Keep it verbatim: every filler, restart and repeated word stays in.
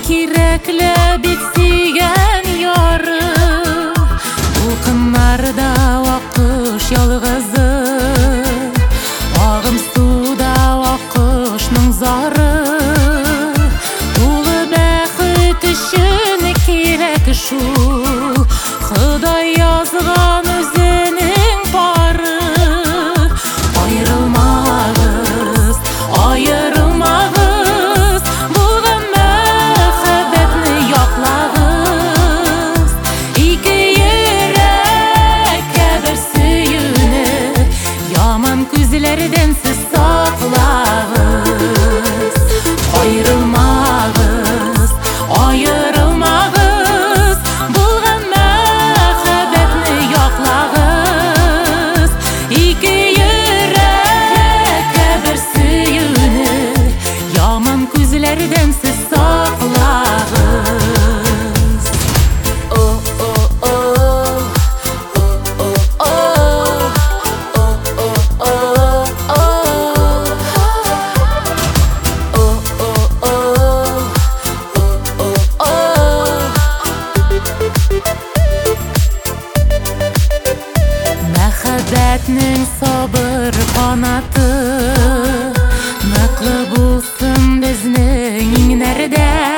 Kirekle bitseyen yarı Bulkınlarda vakış yalgızı Ağım suda vakışның zары Тулы бәхет үшін керек шу Құдай язған өзінің бары Айрылмағыз, айырылмағыз Бұлған мәхәббәтні яқлағыз Ике йөрәккә бер сөйүнер Яман күзләрдән сез саклағыз Айрылмағыз, айырылмағыз Бұлған мәхәббәтні яқлағыз Ике йөрәккә бер сөйүнер Яман күзләрдән сез саклағыз Мәхәббәтнең сабыр канаты Ныклы булсын безнең иңнәрдә